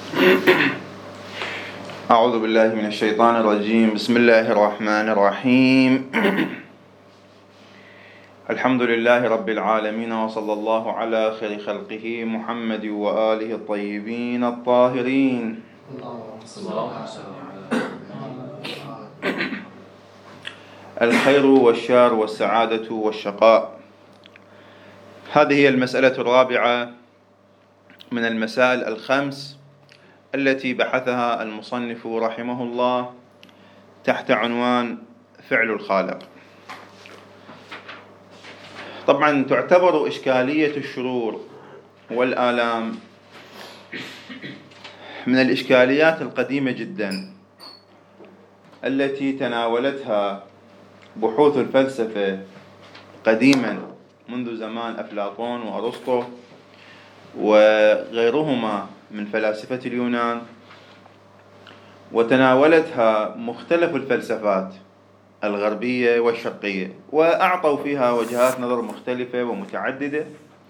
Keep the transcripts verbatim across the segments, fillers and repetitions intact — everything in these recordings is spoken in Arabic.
أعوذ بالله من الشيطان الرجيم. بسم الله الرحمن الرحيم. الحمد لله رب العالمين، وصلى الله على خير خلقه محمد وآله الطيبين الطاهرين. الخير والشر والسعادة والشقاء. هذه هي المسألة الرابعة من المسائل الخمس التي بحثها المصنف رحمه الله تحت عنوان فعل الخالق. طبعا تعتبر إشكالية الشرور والآلام من الإشكاليات القديمة جدا التي تناولتها بحوث الفلسفة قديما منذ زمان أفلاطون وأرسطو وغيرهما من فلاسفة اليونان، وتناولتها مختلف الفلسفات الغربية والشرقية، وأعطوا فيها وجهات نظر مختلفة ومتعددة.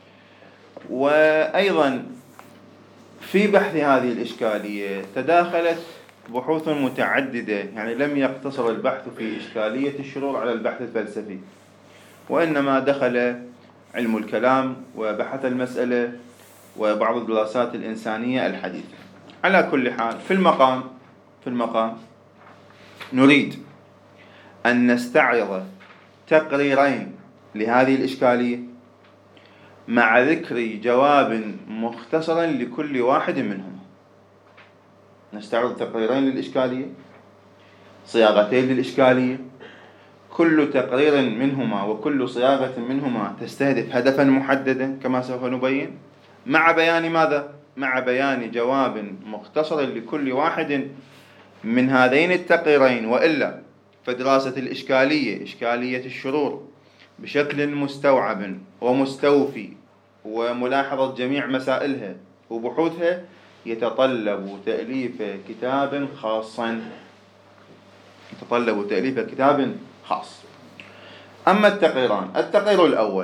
وأيضا في بحث هذه الإشكالية تداخلت بحوث متعددة، يعني لم يقتصر البحث في إشكالية الشرور على البحث الفلسفي، وإنما دخل علم الكلام وبحث المسألة وبعض الدراسات الإنسانية الحديثة. على كل حال، في المقام في المقام نريد أن نستعرض تقريرين لهذه الإشكالية مع ذكر جواب مختصر لكل واحد منهم. نستعرض تقريرين للإشكالية، صياغتين للإشكالية، كل تقرير منهما وكل صياغة منهما تستهدف هدفا محددا كما سوف نبين، مع بيان ماذا؟ مع بيان جواب مختصر لكل واحد من هذين التقريرين. وإلا فدراسة الإشكالية، إشكالية الشرور، بشكل مستوعب ومستوفي وملاحظة جميع مسائلها وبحوثها يتطلب تأليف كتاب خاصا يتطلب تأليف كتاب خاص. أما التقريران، التقرير الأول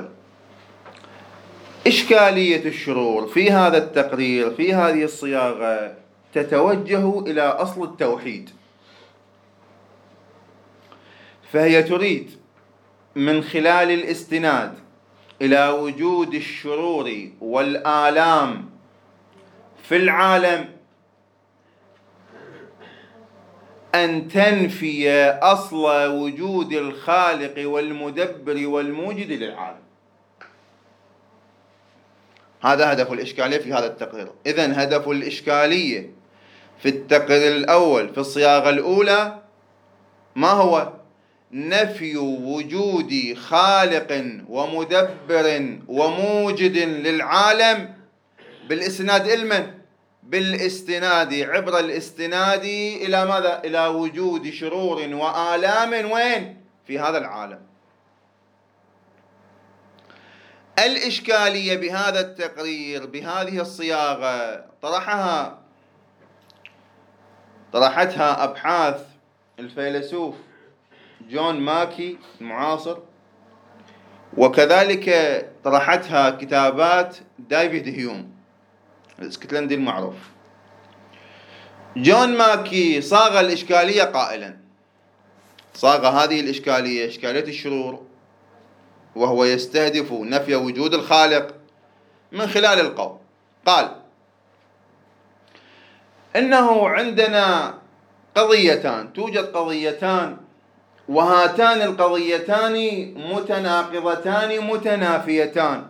إشكالية الشرور، في هذا التقرير في هذه الصياغة تتوجه إلى أصل التوحيد، فهي تريد من خلال الاستناد إلى وجود الشرور والآلام في العالم أن تنفي أصل وجود الخالق والمدبر والموجد للعالم. هذا هدف الإشكالية في هذا التقرير. إذن هدف الإشكالية في التقرير الأول في الصياغة الأولى ما هو؟ نفي وجود خالق ومدبر وموجد للعالم بالاستناد إلمن بالاستناد عبر الاستناد إلى ماذا؟ إلى وجود شرور وآلام وين؟ في هذا العالم. الإشكالية بهذا التقرير بهذه الصياغة طرحها طرحتها أبحاث الفيلسوف جون ماكي المعاصر، وكذلك طرحتها كتابات ديفيد هيوم الاسكتلندي المعروف. جون ماكي صاغ الإشكالية قائلا، صاغ هذه الإشكالية إشكالية الشرور وهو يستهدف نفي وجود الخالق من خلال القول. قال إنه عندنا قضيتان، توجد قضيتان، وهاتان القضيتان متناقضتان متنافيتان.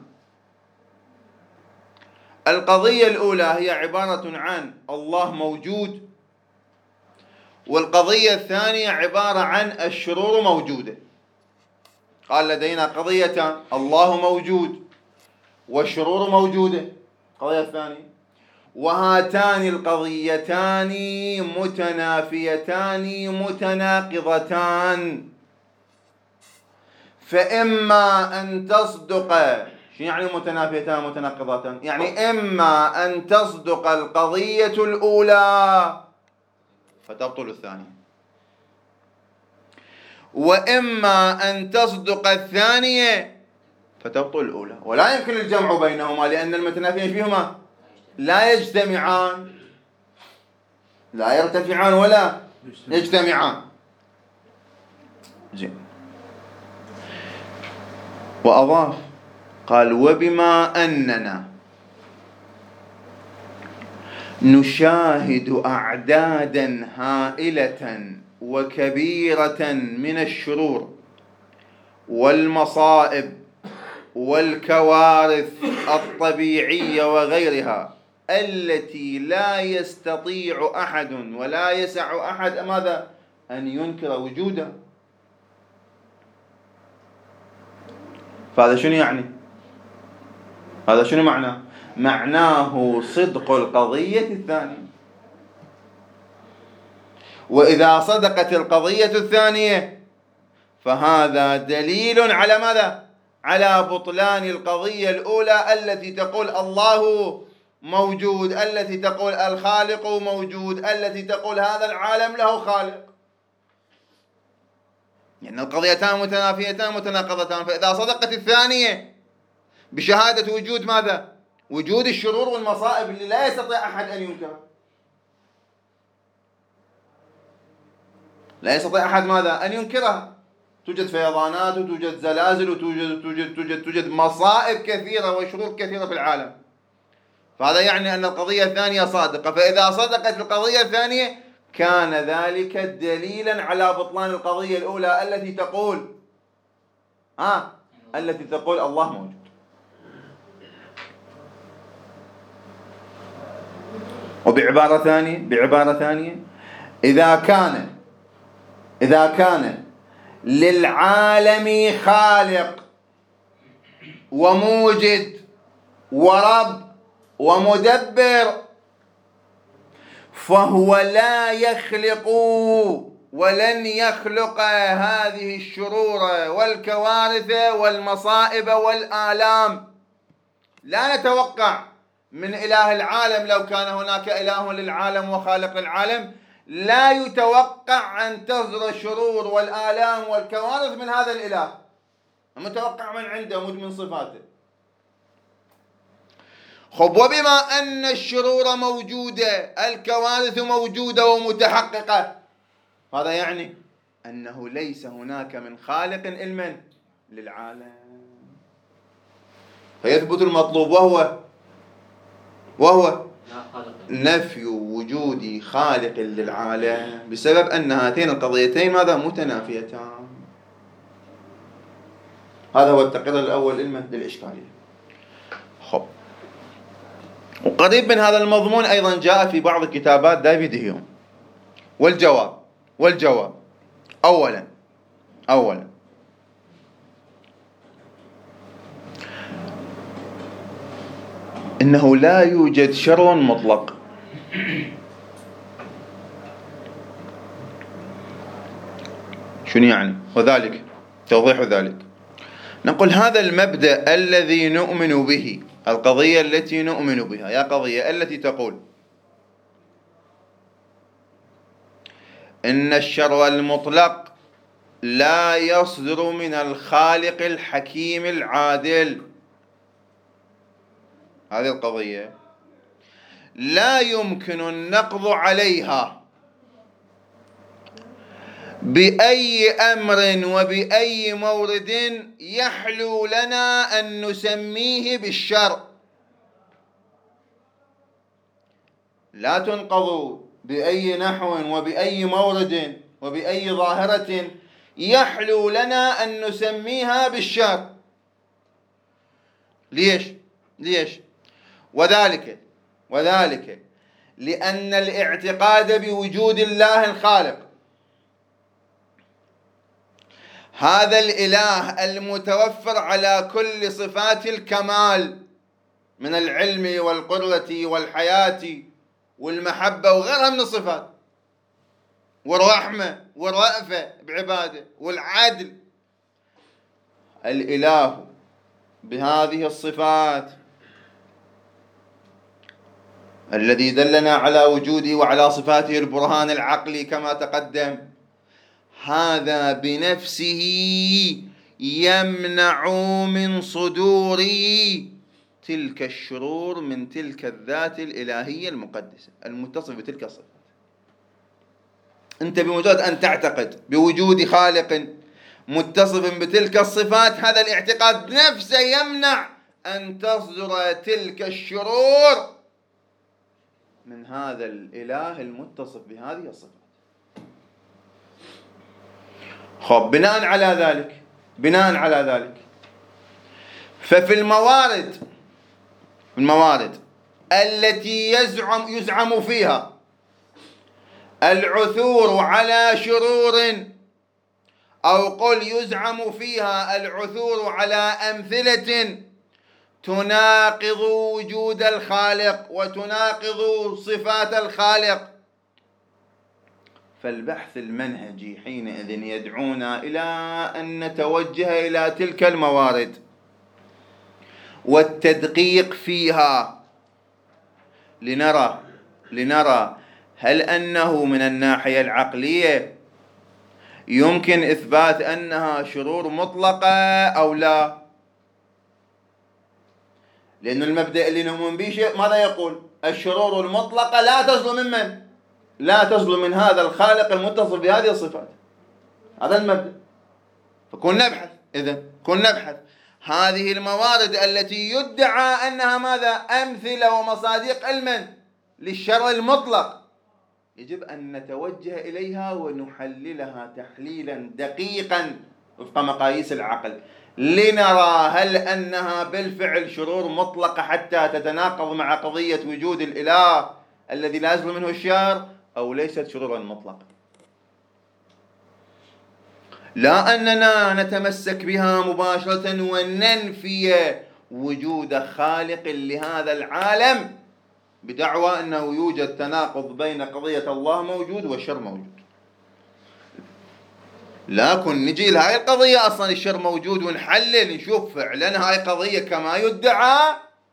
القضية الأولى هي عبارة عن الله موجود، والقضية الثانية عبارة عن الشرور موجودة. قال لدينا قضيتان، الله موجود والشرور موجودة. القضية الثانية، وهاتان القضيتان متنافيتان متناقضتان، فإما أن تصدق. شو يعني متنافيتان متناقضتان؟ يعني إما أن تصدق القضية الأولى فتبطل الثانية، وإما أن تصدق الثانية فتبطل الأولى، ولا يمكن الجمع بينهما لأن المتنافيين فيهما لا يجتمعان. لا يرتفعان ولا يجتمعان. زين. وأضاف قال: وبما أننا نشاهد أعدادا هائلة وكبيرة من الشرور والمصائب والكوارث الطبيعية وغيرها التي لا يستطيع أحد ولا يسع أحد ماذا؟ أن ينكر وجوده. فهذا شنو يعني؟ هذا شنو معناه؟ معناه صدق القضية الثانية. وإذا صدقت القضية الثانية فهذا دليل على ماذا؟ على بطلان القضية الأولى التي تقول الله موجود، التي تقول الخالق موجود، التي تقول هذا العالم له خالق. يعني القضيتان متنافيتان متناقضتان. فإذا صدقت الثانية بشهادة وجود ماذا؟ وجود الشرور والمصائب اللي لا يستطيع أحد أن ينكرها. لا يستطيع أحد ماذا؟ أن ينكرها. توجد فيضانات وتوجد زلازل وتوجد توجد توجد توجد مصائب كثيرة وشرور كثيرة في العالم. فهذا يعني أن القضية الثانية صادقة. فإذا صدقت القضية الثانية كان ذلك دليلا على بطلان القضية الأولى التي تقول آه التي تقول الله موجود. وبعبارة ثانية بعبارة ثانية إذا كان إذا كان للعالم خالق وموجد ورب ومدبر فهو لا يخلق ولن يخلق هذه الشرور والكوارث والمصائب والآلام. لا نتوقع من إله العالم، لو كان هناك إله للعالم وخالق للعالم لا يتوقع أن تصدر الشرور والآلام والكوارث من هذا الإله، متوقع من عنده من صفاته. خب وبما أن الشرور موجودة، الكوارث موجودة ومتحققة، هذا يعني أنه ليس هناك من خالق علما للعالم. فيثبت المطلوب وهو وهو نفي وجود خالق للعالم بسبب أن هاتين القضيتين ماذا؟ متنافيتان. هذا هو التقرير الأول للإشكالية. خب، وقريب من هذا المضمون أيضا جاء في بعض كتابات ديفيد هيوم. والجواب والجواب أولا أولا إنه لا يوجد شر مطلق. شنو يعني؟ وذلك توضيح ذلك نقول هذا المبدأ الذي نؤمن به، القضية التي نؤمن بها، يا قضية التي تقول إن الشر المطلق لا يصدر من الخالق الحكيم العادل. هذه القضية لا يمكن النقض عليها بأي أمر وبأي مورد يحلو لنا أن نسميه بالشر. لا تنقض بأي نحو وبأي مورد وبأي ظاهرة يحلو لنا أن نسميها بالشر. ليش؟ ليش؟ وذلك وذلك لأن الاعتقاد بوجود الله الخالق، هذا الإله المتوفر على كل صفات الكمال من العلم والقدرة والحياة والمحبة وغيرها من الصفات، والرحمة والرأفة بعباده والعدل، الإله بهذه الصفات الذي دلنا على وجوده وعلى صفاته البرهان العقلي كما تقدم، هذا بنفسه يمنع من صدور تلك الشرور من تلك الذات الإلهية المقدسة المتصفة بتلك الصفات. أنت بمجرد أن تعتقد بوجود خالق متصف بتلك الصفات، هذا الاعتقاد نفسه يمنع أن تصدر تلك الشرور من هذا الإله المتصف بهذه الصفات. خب بناء على ذلك بناء على ذلك ففي الموارد الموارد التي يزعم يزعم فيها العثور على شرور، أو قل يزعم فيها العثور على أمثلة تناقض وجود الخالق وتناقض صفات الخالق، فالبحث المنهجي حينئذ يدعونا إلى أن نتوجه إلى تلك الموارد والتدقيق فيها لنرى لنرى هل أنه من الناحية العقلية يمكن إثبات أنها شرور مطلقة أو لا. لأن المبدأ اللي نؤمن به ماذا يقول؟ الشرور المطلقة لا تصل من من؟ لا تصل من هذا الخالق المتصف بهذه الصفات. هذا المبدأ. فكن نبحث إذن كن نبحث هذه الموارد التي يدعى أنها ماذا؟ أمثلة ومصادق علما للشر المطلق، يجب أن نتوجه إليها ونحللها تحليلا دقيقا وفق مقاييس العقل، لنرى هل أنها بالفعل شرور مطلقة حتى تتناقض مع قضية وجود الإله الذي لا يصل منه الشر، أو ليست شرورا مطلقة. لا أننا نتمسك بها مباشرة وننفي وجود خالق لهذا العالم بدعوى أنه يوجد تناقض بين قضية الله موجود والشر موجود. لكن نجي لهاي القضية أصلا الشر موجود ونحلل نشوف فعلا هاي قضية كما يدعى،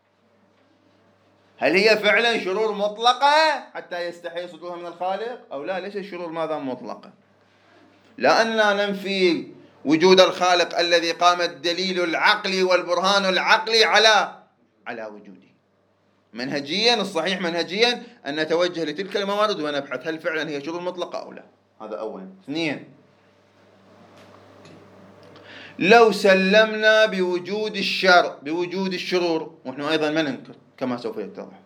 هل هي فعلا شرور مطلقة حتى يستحي صدورها من الخالق أو لا؟ ليس الشرور ماذا مطلقة. لأننا ننفي وجود الخالق الذي قام الدليل العقلي والبرهان العقلي على على وجوده. منهجيا الصحيح منهجيا أن نتوجه لتلك الموارد ونبحث هل فعلا هي شرور مطلقة أو لا. هذا أولا. اثنين، لو سلمنا بوجود الشر بوجود الشرور، ونحن أيضا ما ننكر كما سوف يتضح،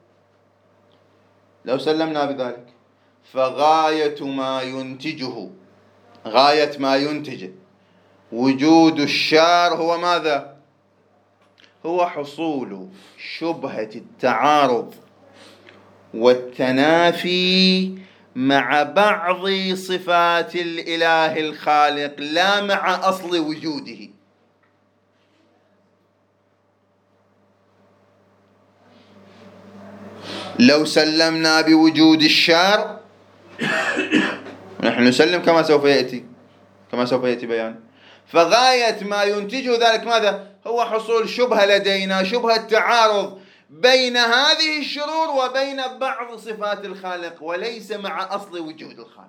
لو سلمنا بذلك فغاية ما ينتجه غاية ما ينتجه وجود الشر هو ماذا؟ هو حصول شبهة التعارض والتنافي مع بعض صفات الإله الخالق لا مع أصل وجوده. لو سلمنا بوجود الشر، نحن نسلم كما سوف يأتي كما سوف يأتي بيان، فغاية ما ينتجه ذلك ماذا؟ هو حصول شبهة لدينا، شبهة تعارض بين هذه الشرور وبين بعض صفات الخالق وليس مع أصل وجود الخالق.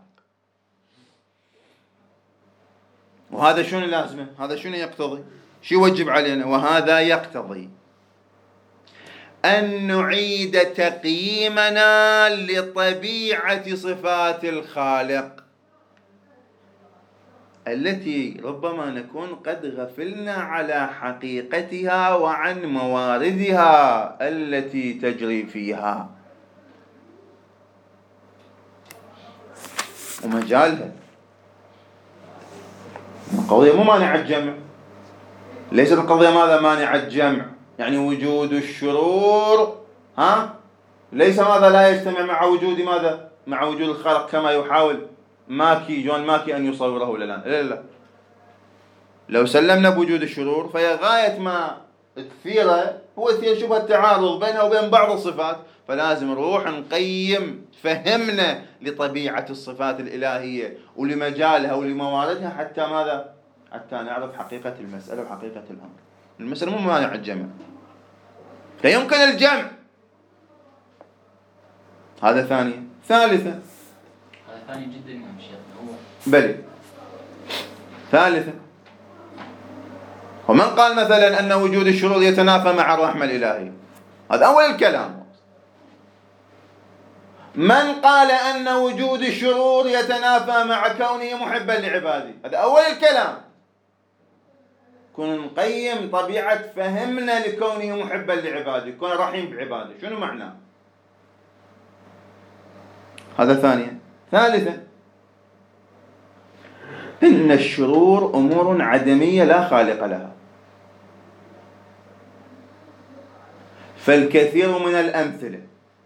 وهذا شنو لازمه؟ هذا شنو يقتضي؟ شو يوجب علينا؟ وهذا يقتضي أن نعيد تقييمنا لطبيعة صفات الخالق التي ربما نكون قد غفلنا على حقيقتها وعن مواردها التي تجري فيها ومجالها. القضية مو مانعة الجمع، ليست القضية ماذا مانعة الجمع، يعني وجود الشرور ها ليس ماذا لا يجتمع مع وجود ماذا مع وجود الخالق كما يحاول ماكي جون ماكي أن يصوره الآن. لا لا، لو سلمنا بوجود الشرور فهي غاية ما تثيره هو تثير شبهة التعارض بينه وبين بعض الصفات، فلازم نروح نقيم فهمنا لطبيعة الصفات الإلهية ولمجالها ولمواردها حتى ماذا حتى نعرف حقيقة المسألة وحقيقة الأمر. المسألة مو مانع الجمع، لا يمكن الجمع. هذا ثانيا. ثالثا، هذا ثاني جدا مهم شيخنا، هو بلي ثالثا، ومن قال مثلا أن وجود الشرور يتنافى مع الرحمة الإلهية؟ هذا أول الكلام. من قال أن وجود الشرور يتنافى مع كونه محبا لعباده؟ هذا أول الكلام. كن نقيم طبيعة فهمنا لكونه محبا لعباده، كون رحيم بعباده، شنو معناه؟ هذا ثانيا. ثالثا، إن الشرور أمور عدمية لا خالق لها. فالكثير من الأمثلة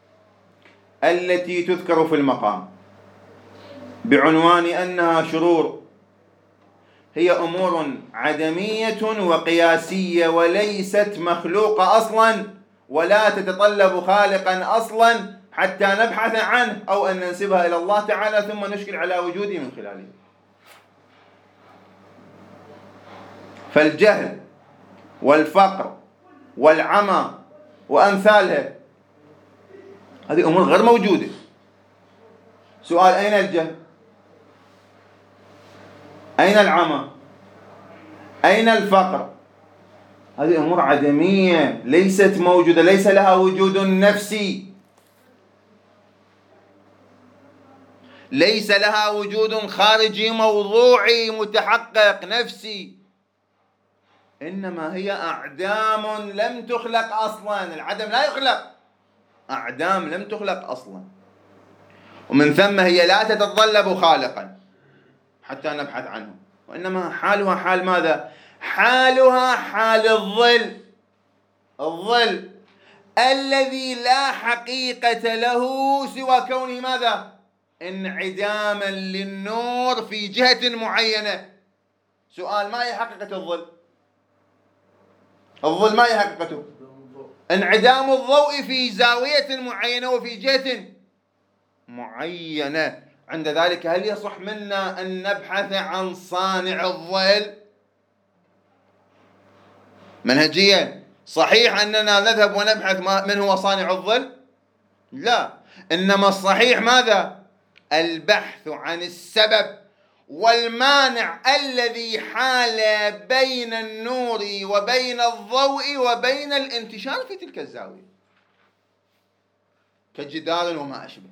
التي تذكر في المقام بعنوان أنها شرور هي أمور عدمية وقياسية وليست مخلوقة أصلا، ولا تتطلب خالقا أصلا حتى نبحث عنه أو أن ننسبها إلى الله تعالى ثم نشكل على وجوده من خلاله. فالجهل والفقر والعمى وأمثالها هذه أمور غير موجودة. سؤال: أين الجهل؟ أين العمى؟ أين الفقر؟ هذه أمور عدمية ليست موجودة، ليس لها وجود نفسي، ليس لها وجود خارجي موضوعي متحقق نفسي، إنما هي أعدام لم تخلق أصلا. العدم لا يخلق، أعدام لم تخلق أصلا، ومن ثم هي لا تتطلب خالقا حتى نبحث عنه، وإنما حالها حال ماذا؟ حالها حال الظل. الظل الذي لا حقيقة له سوى كونه ماذا؟ انعداما للنور في جهة معينة. سؤال: ما هي حقيقة الظل؟ الظل ما هي حقيقته؟ انعدام الضوء في زاوية معينة وفي جهة معينة. عند ذلك هل يصح منا أن نبحث عن صانع الظل؟ منهجيا صحيح أننا نذهب ونبحث من هو صانع الظل؟ لا، إنما الصحيح ماذا؟ البحث عن السبب والمانع الذي حال بين النور وبين الضوء وبين الانتشار في تلك الزاوية كجدار وما أشبه.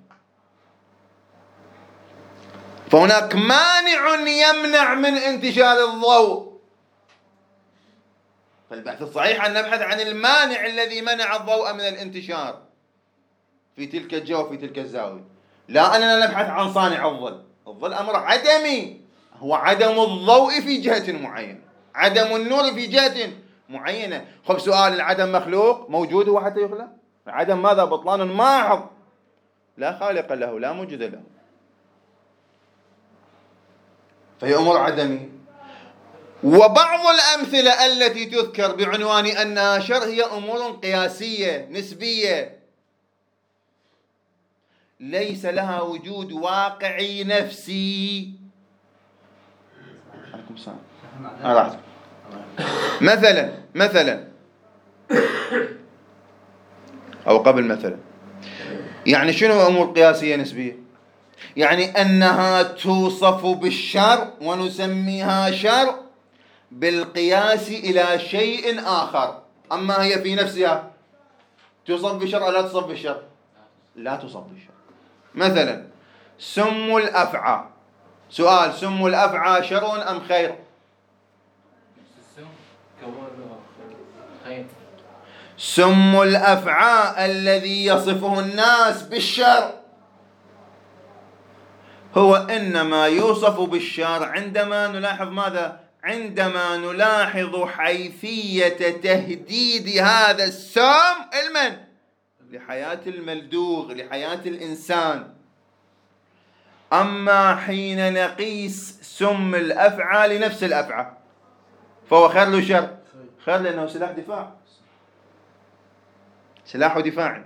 فهناك مانع يمنع من انتشار الضوء، فالبحث الصحيح أن نبحث عن المانع الذي منع الضوء من الانتشار في تلك الجهة وفي تلك الزاوية، لا أننا نبحث عن صانع الظل. الظل أمر عدمي، هو عدم الضوء في جهة معينة، عدم النور في جهة معينة. خب سؤال: العدم مخلوق؟ موجود هو حتى يخلق؟ العدم ماذا؟ بطلان محض لا خالق له، لا موجود له، فهي أمور عدمية. وبعض الأمثلة التي تذكر بعنوان أنها شر هي أمور قياسية نسبية ليس لها وجود واقعي نفسي. عليكم السلام. أنا مثلا مثلا أو قبل مثلا، يعني شنو أمور قياسية نسبية؟ يعني أنها توصف بالشر ونسميها شر بالقياس إلى شيء آخر، أما هي في نفسها توصف بالشر أو لا توصف بالشر؟ لا توصف بالشر. مثلا سم الأفعى. سؤال: سم الأفعى شر أم خير؟ سم الأفعى الذي يصفه الناس بالشر هو إنما يوصف بالشر عندما نلاحظ ماذا؟ عندما نلاحظ حيثية تهديد هذا السم المن لحياة الملدوغ، لحياة الإنسان. أما حين نقيس سم الأفعى لنفس الأفعى فهو خير له شر؟ خير، لأنه سلاح دفاع، سلاح دفاع.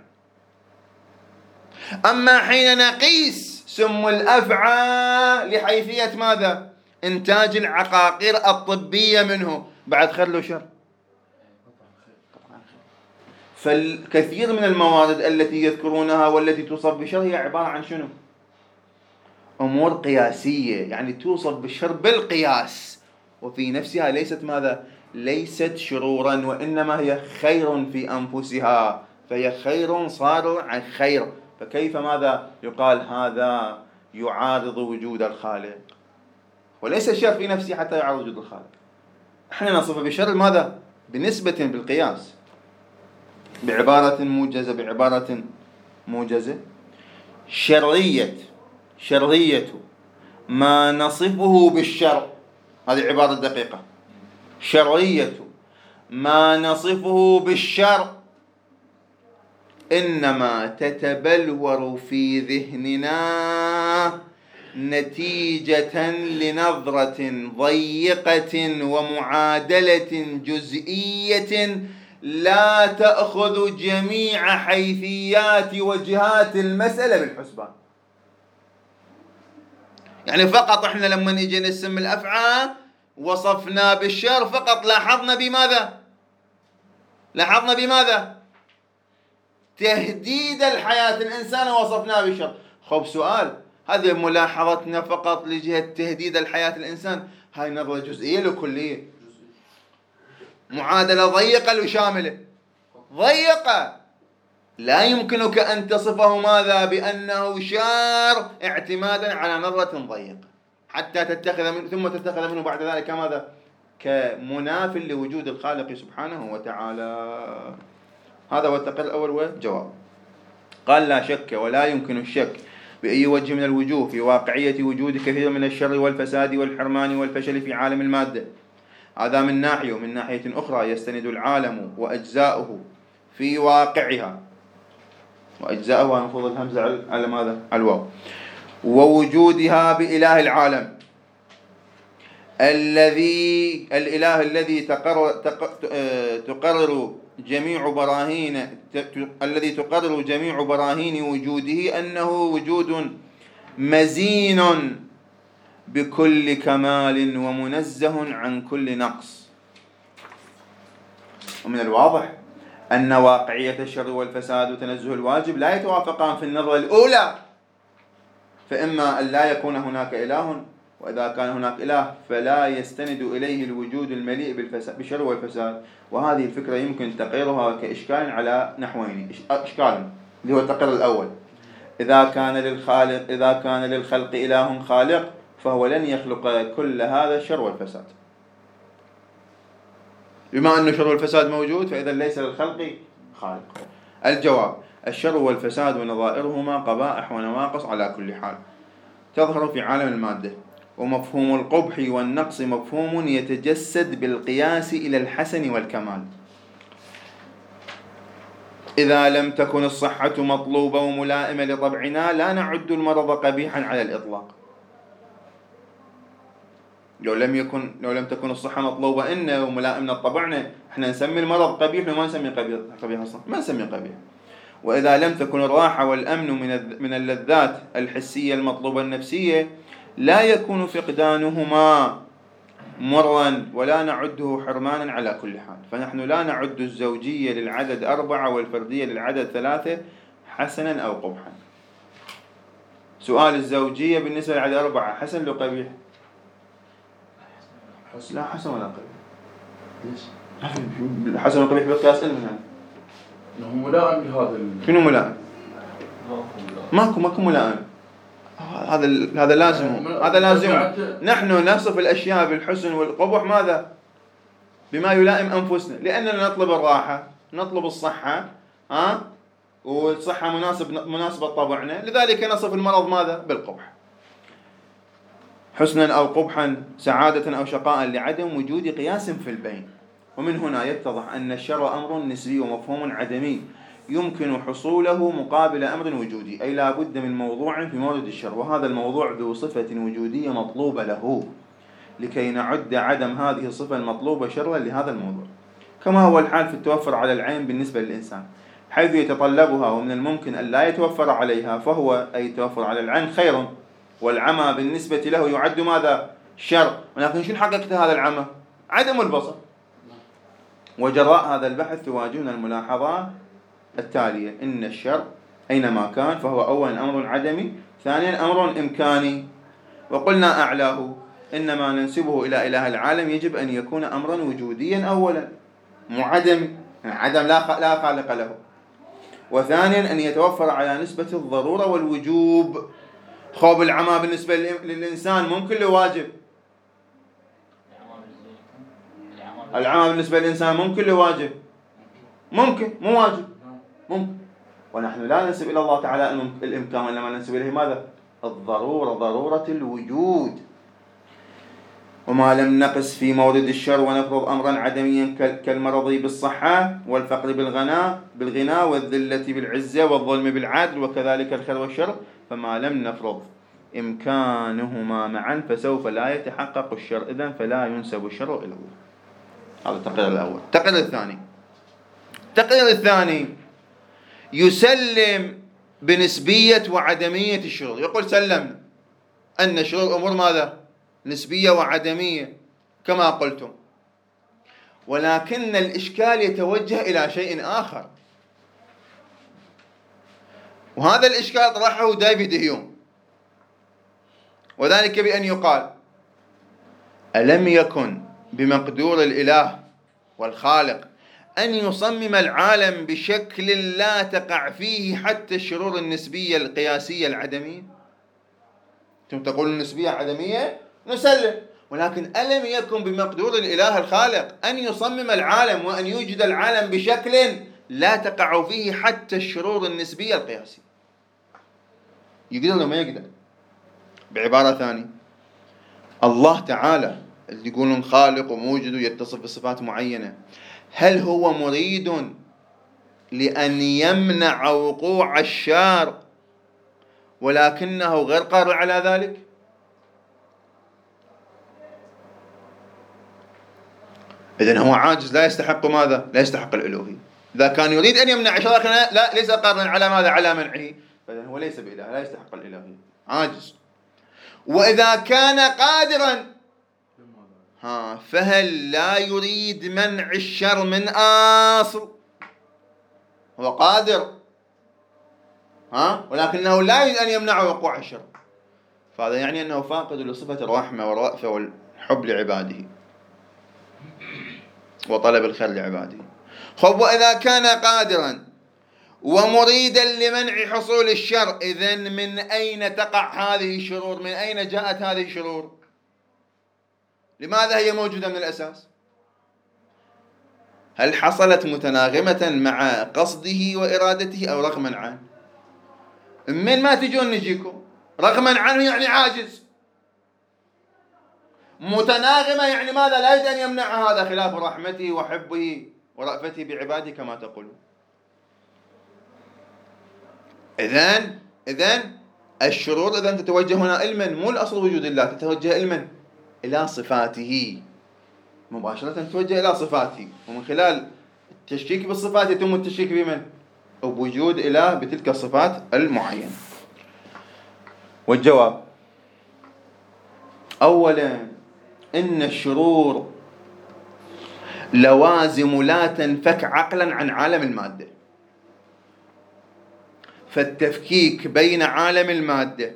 أما حين نقيس سم الأفعى لحيثية ماذا؟ إنتاج العقاقير الطبية منه، بعد خير له شر؟ فالكثير من الموارد التي يذكرونها والتي توصف بالشر هي عبارة عن شنو؟ أمور قياسية، يعني توصف بالشر بالقياس، وفي نفسها ليست ماذا؟ ليست شرورا، وإنما هي خير في أنفسها، فهي خير صار عن خير، فكيف ماذا يقال هذا يعارض وجود الخالق؟ وليس الشر في نفسه حتى يعارض وجود الخالق. احنا نصفه بالشر ماذا؟ بنسبة بالقياس، بعبارة موجزة بعبارة موجزة شرية شرية ما نصفه بالشر، هذه عبارة دقيقة، شرية ما نصفه بالشر إنما تتبلور في ذهننا نتيجة لنظرة ضيقة ومعادلة جزئية لا تأخذ جميع حيثيات وجهات المسألة بالحسبان. يعني فقط احنا لما نيجي نسم الأفعى وصفنا بالشر فقط لاحظنا بماذا؟ لاحظنا بماذا؟ تهديد الحياة الإنسان وصفناه بالشر. خب سؤال، هذه ملاحظتنا فقط لجهة تهديد الحياة الإنسان، هاي نظرة جزئية لو كلية؟ معادلة ضيقة لو شاملة؟ ضيقة. لا يمكنك أن تصفه ماذا؟ بأنه شار اعتمادا على نظرة ضيقة حتى تتخذ منه ثم تتخذ منه بعد ذلك ماذا؟ كمناف لوجود الخالق سبحانه وتعالى. هذا هو التقرير الأول والجواب. قال لا شك ولا يمكن الشك بأي وجه من الوجوه في واقعية وجود كثير من الشر والفساد والحرمان والفشل في عالم المادة. هذا من ناحية، ومن ناحية أخرى يستند العالم وأجزاؤه في واقعها، وأجزاؤها نفوض الهمزة على ماذا؟ على الواو، ووجودها بإله العالم الذي الإله الذي تقرر, تقرر جميع براهين الذي تقرر جميع براهين وجوده أنه وجود مزين بكل كمال ومنزه عن كل نقص. ومن الواضح أن واقعية الشر والفساد وتنزه الواجب لا يتوافقان في النظرة الأولى، فإما أن لا يكون هناك إله، وإذا كان هناك إله فلا يستند إليه الوجود المليء بالشر والفساد. وهذه الفكرة يمكن تقريرها كإشكال على نحوين. إشكال اللي هو التقرير الأول، إذا كان للخالق إذا كان للخلق إله خالق فهو لن يخلق كل هذا الشر والفساد. بما أن الشر والفساد موجود فإذا ليس للخلق خالق. الجواب: الشر والفساد ونظائرهما قبائح ونواقص على كل حال تظهر في عالم المادة، ومفهوم القبح والنقص مفهوم يتجسد بالقياس إلى الحسن والكمال. إذا لم تكن الصحة مطلوبة وملائمة لطبعنا لا نعد المرض قبيحا على الإطلاق. لو لم يكن لو لم تكن الصحة مطلوبة إنه وملائمة لطبعنا احنا نسمي المرض قبيح وما نسمي قبيح قبيح أصلا ما نسمي قبيح. وإذا لم تكن الراحة والأمن من من اللذات الحسية المطلوبة النفسية لا يكون فقدانهما مرا ولا نعده حرمانا على كل حال. فنحن لا نعد الزوجية للعدد أربعة والفردية للعدد ثلاثة حسنا أو قبحا. سؤال: الزوجية بالنسبة للعدد أربعة حسن لو قبيح؟ لا حسن ولا قبيح. ليش؟ حسن وقبيح بالقياس علم يعني. إنه ملائم لهذا. شنو ملائم؟ ماكو ماكو ملائم. هذا هذا لازم هذا لازم نحن نصف الأشياء بالحسن والقبح ماذا؟ بما يلائم أنفسنا، لأننا نطلب الراحة نطلب الصحة ها والصحة مناسب مناسبة طبعنا، لذلك نصف المرض ماذا؟ بالقبح. حسنا أو قبحا، سعادة أو شقاء، لعدم وجود قياس في البين. ومن هنا يتضح أن الشر أمر نسبي ومفهوم عدمي يمكن حصوله مقابل أمر وجودي، أي لا بد من موضوع في مورد الشر، وهذا الموضوع ذو صفة وجودية مطلوبة له لكي نعد عدم هذه الصفة المطلوبة شرا لهذا الموضوع، كما هو الحال في التوفر على العين بالنسبة للإنسان حيث يتطلبها ومن الممكن أن لا يتوفر عليها، فهو أي التوفر على العين خير، والعمى بالنسبة له يعد ماذا؟ شر. ولكن شو حقيقة هذا العمى؟ عدم البصر. وجراء هذا البحث تواجهنا الملاحظات التالية: إن الشر أينما كان فهو أولا أمر عدمي، ثانيا أمر إمكاني، وقلنا أعلاه إنما ننسبه إلى إله العالم يجب أن يكون أمرا وجوديا أولا معدمي، يعني عدم لا لا خالق له. وثانيا أن يتوفر على نسبة الضرورة والوجوب. خوب العمى بالنسبة للإنسان ممكن له واجب؟ العمى بالنسبة للإنسان ممكن له واجب؟ ممكن، مو واجب، ممكن. ونحن لا ننسب إلى الله تعالى الإمكان، إنما ننسب إليه ماذا؟ الضرورة، ضرورة الوجود. وما لم نقس في مورد الشر ونفرض أمرا عدميا كالمرض بالصحة والفقر بالغناء بالغنى والذلة بالعزة والظلم بالعدل وكذلك الخير والشر، فما لم نفرض إمكانهما معا فسوف لا يتحقق الشر، إذن فلا ينسب الشر إلى الله. هذا التقرير الأول. التقرير الثاني التقرير الثاني يسلم بنسبية وعدمية الشرور. يقول سلمنا أن الشرور أمور ماذا؟ نسبية وعدمية كما قلتم، ولكن الإشكال يتوجه إلى شيء آخر، وهذا الإشكال طرحه ديفيد هيوم، وذلك بأن يقال: ألم يكن بمقدور الإله والخالق أن يصمم العالم بشكل لا تقع فيه حتى الشرور النسبية القياسية العدمية؟ أنتم تقولون النسبية عدمية، نسلم، ولكن ألم يكن بمقدور الإله الخالق أن يصمم العالم وأن يوجد العالم بشكل لا تقع فيه حتى الشرور النسبية القياسية؟ يقدر ولا ما يقدر؟ بعبارة ثانية، الله تعالى اللي يقولون خالق وموجد ويتصف بصفات معينة، هل هو مريد لأن يمنع وقوع الشر ولكنه غير قادر على ذلك؟ إذن هو عاجز، لا يستحق ماذا؟ لا يستحق الألوهية. إذا كان يريد أن يمنع الشر لا ليس قادرا على ماذا؟ على منعه، فإذن هو ليس بإله، لا يستحق الإلهية، عاجز. وإذا كان قادرا ها فهل لا يريد منع الشر من أصل؟ هو قادر ها ولكنه لا يريد أن يمنع وقوع الشر، فهذا يعني أنه فاقد لصفة الرحمة والرأفة والحب لعباده وطلب الخير لعباده. خب وإذا كان قادرا ومريدا لمنع حصول الشر، إذن من أين تقع هذه الشرور؟ من أين جاءت هذه الشرور؟ لماذا هي موجودة من الأساس؟ هل حصلت متناغمة مع قصده وإرادته أو رغما عنه؟ من ما تجون نجيكم؟ رغما عنه يعني عاجز، متناغمة يعني ماذا؟ لا يريد أن يمنع هذا، خلاف رحمته وحبه ورأفته بعباده كما تقولون. إذن إذن الشرور إذن تتوجه هنا علما، مو الأصل وجود الله، تتوجه علما إلى صفاته مباشرة، توجه إلى صفاته، ومن خلال التشكيك بالصفات يتم التشكيك بمن؟ وبوجود إله بتلك الصفات المعينة. والجواب: أولا إن الشرور لوازم لا تنفك عقلا عن عالم المادة، فالتفكيك بين عالم المادة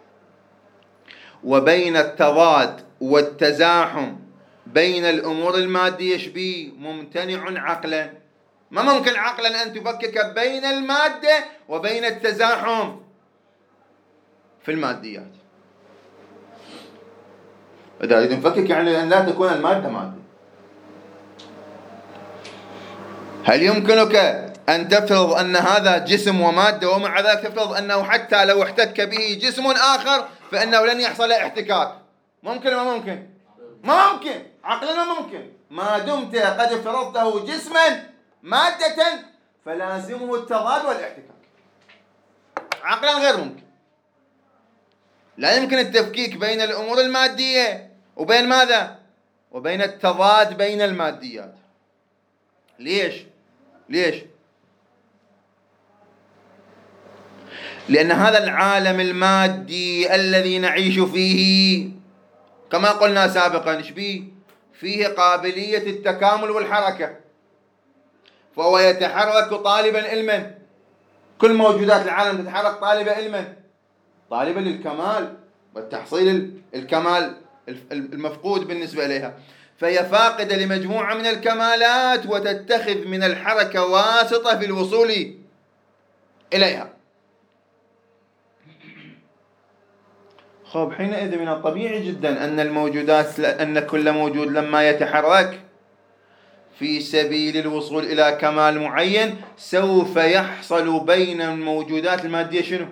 وبين التضاد والتزاحم بين الأمور المادية شبيه ممتنع عقلا. ما ممكن عقلا أن تفكك بين المادة وبين التزاحم في الماديات. إذا أريد نفكك يعني أن لا تكون المادة مادة. هل يمكنك أن تفرض أن هذا جسم ومادة ومع ذلك تفرض أنه حتى لو احتك به جسم آخر فإنه لن يحصل احتكاك؟ ممكن ولا ممكن؟ ما ممكن، عقلا ما ممكن. ما دمت قد فرضته جسما مادة فلازمه التضاد والاحتكاك، عقلا غير ممكن. لا يمكن التفكيك بين الأمور المادية وبين ماذا؟ وبين التضاد بين الماديات. ليش؟ ليش؟ لأن هذا العالم المادي الذي نعيش فيه كما قلنا سابقا شبيه فيه قابلية التكامل والحركة، فهو يتحرك طالبا علما. كل موجودات العالم تتحرك طالبة علما، طالبا للكمال والتحصيل الكمال المفقود بالنسبة إليها، فهي فاقدة لمجموعة من الكمالات وتتخذ من الحركة واسطة في الوصول إليها. خب حينئذ من الطبيعي جدا أن الموجودات أن كل موجود لما يتحرك في سبيل الوصول إلى كمال معين سوف يحصل بين الموجودات المادية شنو؟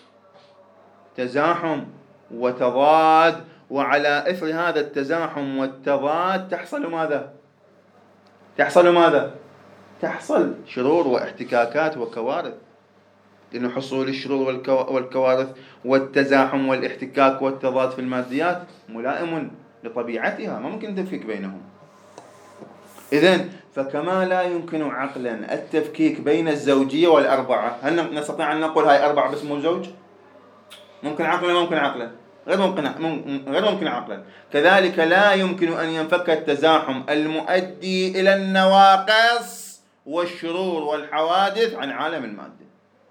تزاحم وتضاد، وعلى إثر هذا التزاحم والتضاد تحصل ماذا؟ تحصل ماذا؟ تحصل شرور واحتكاكات وكوارث، لأن حصول الشرور والكوارث والتزاحم والاحتكاك والتضاد في الماديات ملائم لطبيعتها، ما ممكن تفكيك بينهم. إذن فكما لا يمكن عقلا التفكيك بين الزوجية والأربعة، هل نستطيع أن نقول هاي أربعة بس مو زوج؟ ممكن عقلا ممكن عقلا غير ممكن غير ممكن عقلا. كذلك لا يمكن أن ينفك التزاحم المؤدي إلى النواقص والشرور والحوادث عن عالم المادة،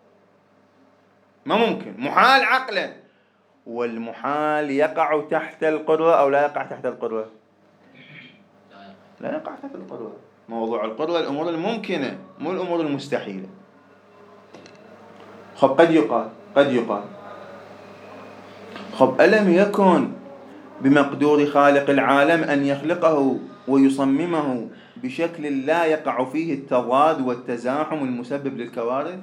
ما ممكن، محال عقلا. والمحال يقع تحت القدرة أو لا يقع تحت القدرة؟ لا يقع تحت القدرة. موضوع القدرة الأمور الممكنة مو الأمور المستحيلة. خب قد يقال قد يقال خب ألم يكن بمقدور خالق العالم أن يخلقه ويصممه بشكل لا يقع فيه التضاد والتزاحم المسبب للكوارث؟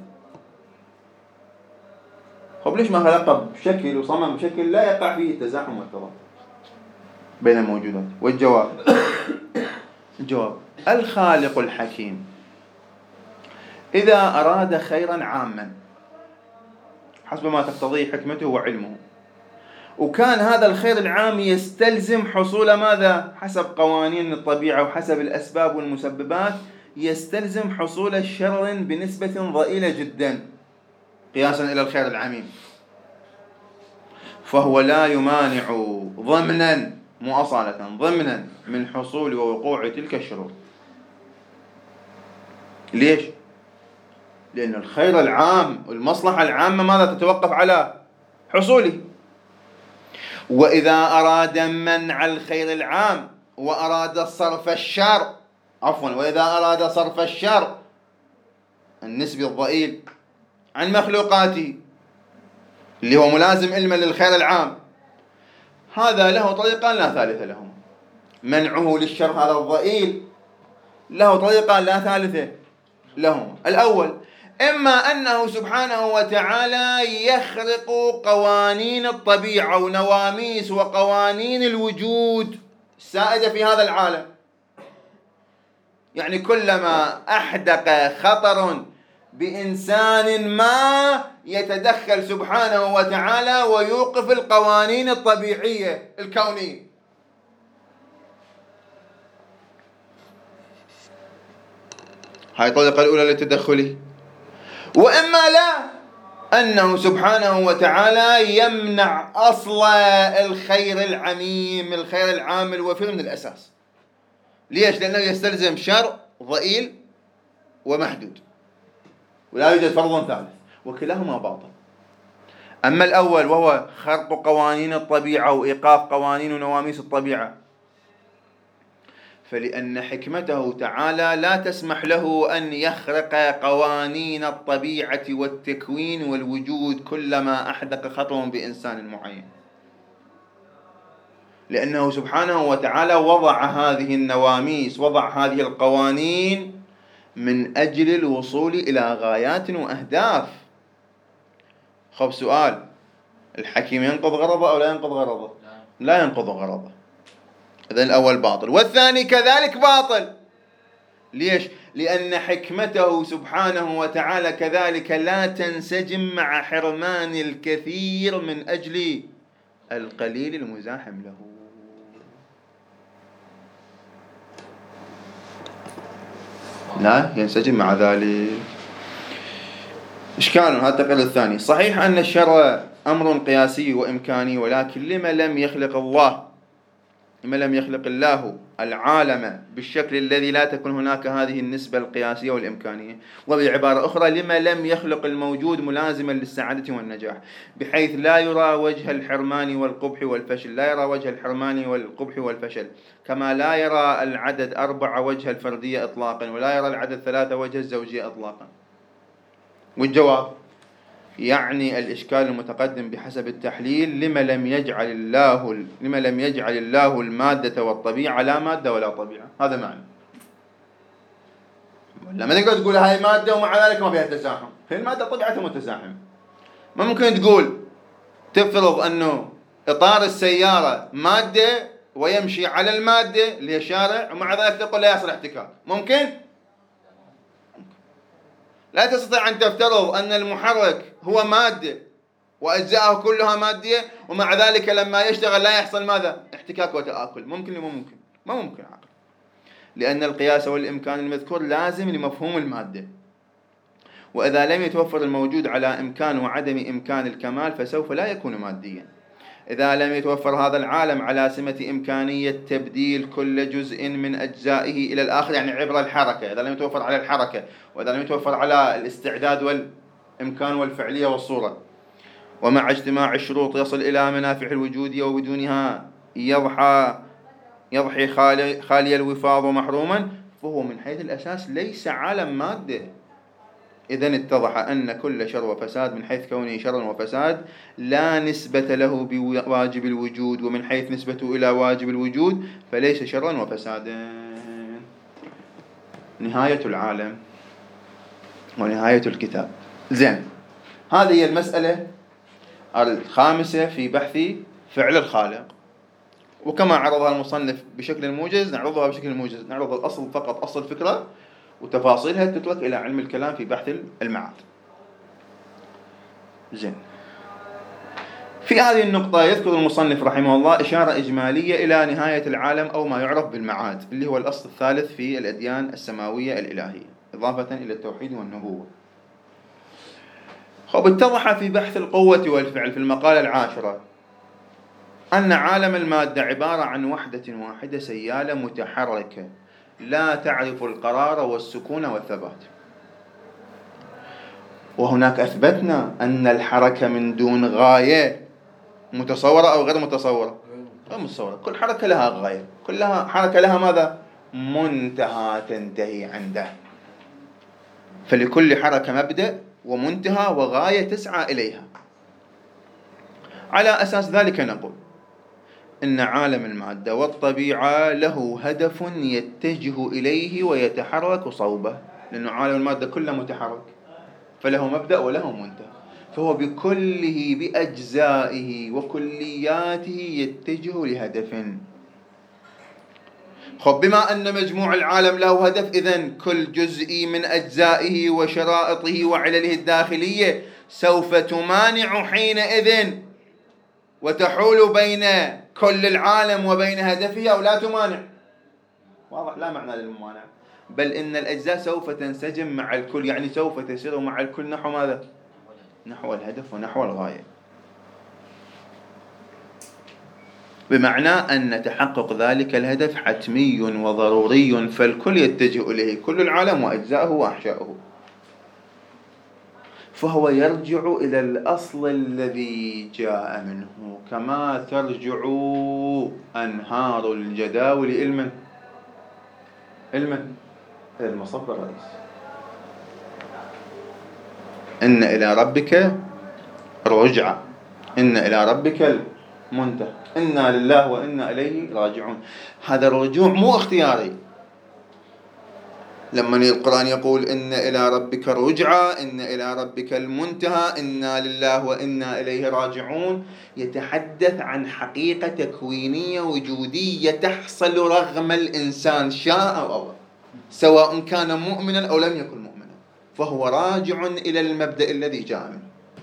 خب ليش ما خلقه بشكل وصمم بشكل لا يقع فيه التزاحم والتضاد بين الموجودات؟ والجواب الجواب الخالق الحكيم إذا أراد خيرا عاما حسب ما تقتضيه حكمته وعلمه، وكان هذا الخير العام يستلزم حصول ماذا؟ حسب قوانين الطبيعة وحسب الأسباب والمسببات يستلزم حصول الشر بنسبة ضئيلة جدا قياسا إلى الخير العميم، فهو لا يمانع ضمنا مؤصالة ضمنا من حصول ووقوع تلك الشرور. ليش؟ لأن الخير العام والمصلحة العامة ماذا تتوقف على حصوله. وإذا أراد منع الخير العام وأراد صرف الشر عفوا وإذا أراد صرف الشر النسبي الضئيل عن مخلوقاته اللي هو ملازم علما للخير العام، هذا له طريقان لا ثالث لهما. منعه للشر هذا الضئيل له طريقان لا ثالث لهما. الأول إما أنه سبحانه وتعالى يخرق قوانين الطبيعة ونواميس وقوانين الوجود السائدة في هذا العالم، يعني كلما أحدق خطر بإنسان ما يتدخل سبحانه وتعالى ويوقف القوانين الطبيعية الكونية. هاي الطريقة الأولى للتدخل. وإما لا أنه سبحانه وتعالى يمنع أصل الخير العميم الخير العام الوفير من الأساس. ليش؟ لأنه يستلزم شر ضئيل ومحدود ولا يوجد فرض ثالث، وكلاهما باطل. أما الأول وهو خرق قوانين الطبيعة وإيقاف قوانين ونواميس الطبيعة، فلأن حكمته تعالى لا تسمح له أن يخرق قوانين الطبيعة والتكوين والوجود كلما أحدق خطر بإنسان معين، لأنه سبحانه وتعالى وضع هذه النواميس وضع هذه القوانين من أجل الوصول إلى غايات وأهداف. خب سؤال، الحكيم ينقض غرضه أو لا ينقض غرضه؟ لا ينقض غرضه. إذن الأول باطل، والثاني كذلك باطل. ليش؟ لأن حكمته سبحانه وتعالى كذلك لا تنسجم مع حرمان الكثير من أجل القليل المزاحم له. لا ينسجم مع ذلك. إشكال هذا التقرير الثاني. صحيح أن الشر أمر قياسي وإمكاني، ولكن لما لم يخلق الله لما لم يخلق الله العالم بالشكل الذي لا تكون هناك هذه النسبة القياسية والإمكانية؟ وبعبارة أخرى، لما لم يخلق الموجود ملازما للسعادة والنجاح بحيث لا يرى وجه الحرمان والقبح والفشل لا يرى وجه الحرمان والقبح والفشل كما لا يرى العدد أربعة وجه الفردية إطلاقا ولا يرى العدد ثلاثة وجه الزوجية إطلاقا؟ والجواب يعني الإشكال المتقدم بحسب التحليل لما لم يجعل الله لما لم يجعل الله المادة والطبيعة لا مادة ولا طبيعة. هذا معنى. لما تقدر تقول هاي مادة ومع ذلك ما فيها تزاحم، هي المادة طبيعتها متزاحمة. ما ممكن تقول تفرض أنه إطار السيارة مادة ويمشي على المادة اللي هي الشارع ومع ذلك تقول لا يحصل احتكاك. ممكن؟ لا تستطيع أن تفترض أن المحرك هو مادة وأجزاءه كلها مادية ومع ذلك لما يشتغل لا يحصل ماذا؟ احتكاك وتآكل. ممكن ولا ممكن؟ ما ممكن عقل، لأن القياس والإمكان المذكور لازم لمفهوم المادة، وإذا لم يتوفر الموجود على إمكان وعدم إمكان الكمال فسوف لا يكون ماديا. إذا لم يتوفر هذا العالم على سمة إمكانية تبديل كل جزء من أجزائه إلى الآخر، يعني عبر الحركة، إذا لم يتوفر على الحركة وإذا لم يتوفر على الاستعداد والإمكان والفعلية والصورة، ومع اجتماع الشروط يصل إلى منافع الوجود وبدونها يضحى يضحي خالي, خالي الوفاض ومحروما، فهو من حيث الأساس ليس عالم مادة. إذن اتضح أن كل شر وفساد من حيث كونه شر وفساد لا نسبة له بواجب الوجود، ومن حيث نسبته إلى واجب الوجود فليس شرا وفسادا. نهاية العالم ونهاية الكتاب. زين، هذه هي المسألة الخامسة في بحث فعل الخالق، وكما عرضها المصنف بشكل موجز نعرضها بشكل موجز، نعرض الأصل فقط، أصل الفكرة، وتفاصيلها تترك إلى علم الكلام في بحث المعاد. زين، في هذه النقطة يذكر المصنف رحمه الله إشارة إجمالية إلى نهاية العالم أو ما يعرف بالمعاد، اللي هو الأصل الثالث في الأديان السماوية الإلهية إضافة إلى التوحيد والنبوة. خب، اتضح في بحث القوة والفعل في المقالة العاشرة أن عالم المادة عبارة عن وحدة واحدة سيالة متحركة لا تعرف القرار والسكون والثبات. وهناك أثبتنا أن الحركة من دون غاية متصورة أو غير متصورة؟ غير متصورة. كل حركة لها غاية، كلها حركة لها ماذا؟ منتهى تنتهي عنده. فلكل حركة مبدأ ومنتهى وغاية تسعى إليها. على أساس ذلك نقول إن عالم المادة والطبيعة له هدف يتجه إليه ويتحرك صوبه، لأنه عالم المادة كله متحرك فله مبدأ وله منتهى، فهو بكله بأجزائه وكلياته يتجه لهدف. خب، بما أن مجموع العالم له هدف، إذن كل جزء من أجزائه وشرائطه وعلله الداخلية سوف تمانع حينئذ وتحول بين كل العالم وبين هدفه، أو لا تمانع؟ واضح، لا معنى للممانعة، بل إن الأجزاء سوف تنسجم مع الكل، يعني سوف تسير مع الكل نحو ماذا؟ نحو الهدف ونحو الغاية. بمعنى أن تحقق ذلك الهدف حتمي وضروري، فالكل يتجه إليه، كل العالم وأجزاؤه وأحشاؤه. فهو يرجع إلى الأصل الذي جاء منه، كما ترجع أنهار الجداول إلى إلى المصب الرئيس. إن إلى ربك رجع، إن إلى ربك المنتهى، إنا لله وإنا إليه راجعون. هذا الرجوع مو اختياري. لما القرآن يقول إن إلى ربك الرجعى، إن إلى ربك المنتهى، إنا لله وإنا إليه راجعون، يتحدث عن حقيقة تكوينية وجودية تحصل رغم الإنسان شاء أو أبى، سواء كان مؤمنا أو لم يكن مؤمنا، فهو راجع إلى المبدأ الذي جاء منه.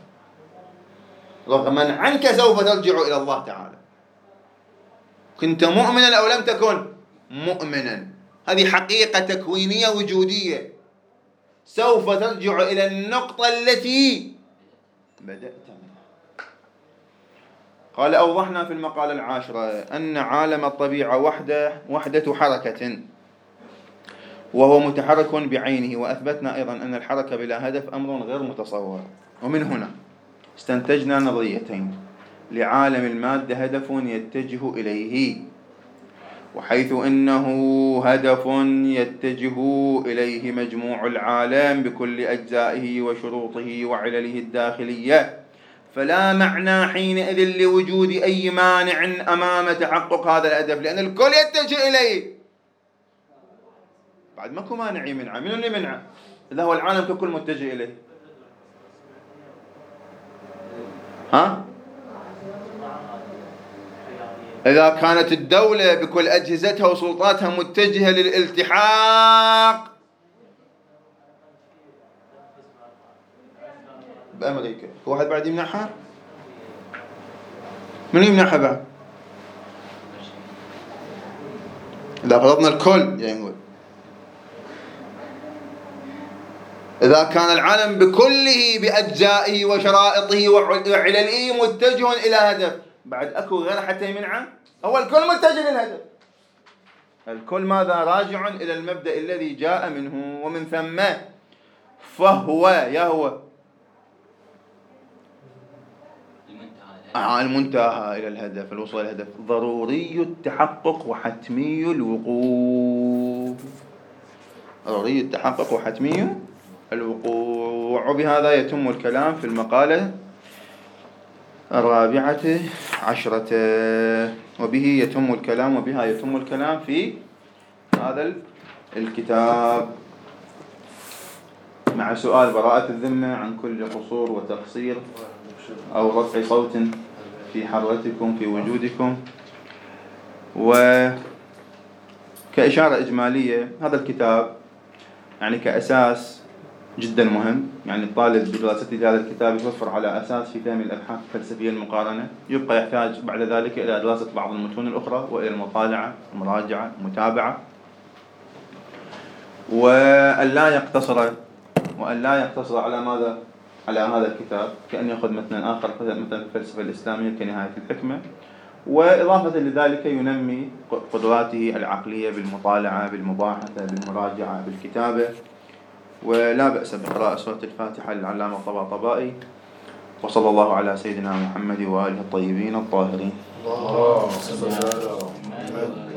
رغما عنك سوف ترجع إلى الله تعالى، كنت مؤمنا أو لم تكن مؤمنا. هذه حقيقة تكوينية وجودية، سوف ترجع إلى النقطة التي بدأت منها. قال: أوضحنا في المقالة العاشرة أن عالم الطبيعة وحدة وحدة حركة، وهو متحرك بعينه، وأثبتنا أيضا أن الحركة بلا هدف أمر غير متصور. ومن هنا استنتجنا نظريتين: لعالم المادة هدف يتجه إليه، وحيث إنه هدف يتجه إليه مجموع العالم بكل أجزائه وشروطه وعلله الداخلية، فلا معنى حينئذ لوجود أي مانع أمام تحقق هذا الهدف، لأن الكل يتجه إليه. بعد ماكو مانع يمنعه. من اللي منعه؟ إذا هو العالم ككل متجه إليه. ها؟ إذا كانت الدولة بكل أجهزتها وسلطاتها متجهة للالتحاق بأمريكا، هو واحد بعد يمنعها؟ من يمنعها بعد؟ إذا فرضنا الكل يعني إذا كان العالم بكله بأجزائه وشرائطه وعلله متجه إلى هدف، بعد أكو غير حتى يمنعه؟ هو الكل متجه للهدف. الكل ماذا؟ راجع إلى المبدأ الذي جاء منه، ومن ثم فهو يهوى المنتهى إلى الهدف، الوصول إلى الهدف ضروري التحقق وحتمي الوقوع. ضروري التحقق وحتمي الوقوع. وبهذا يتم الكلام في المقالة الرابعة عشرة، وبه يتم الكلام وبها يتم الكلام في هذا الكتاب، مع سؤال براءة الذمة عن كل قصور وتقصير أو رفع صوت في حضرتكم في وجودكم. وكإشارة إجمالية، هذا الكتاب يعني كأساس جدا مهم، يعني الطالب بدراسته لهذا الكتاب يوفر على أساس في فهم الأبحاث الفلسفية المقارنة. يبقى يحتاج بعد ذلك إلى دراسة بعض المتون الأخرى وإلى المطالعة المراجعة المتابعة، وأن لا يقتصر وأن لا يقتصر على ماذا؟ على هذا الكتاب، كأن يأخذ مثلا آخر مثلا الفلسفة الإسلامية كنهاية الحكمة، وإضافة لذلك ينمي قدراته العقلية بالمطالعة بالمباحثة بالمراجعة بالكتابة. ولا بأس بقراءة سورة الفاتحة للعلامة الطباطبائي. وصلى الله على سيدنا محمد وآله الطيبين الطاهرين. الله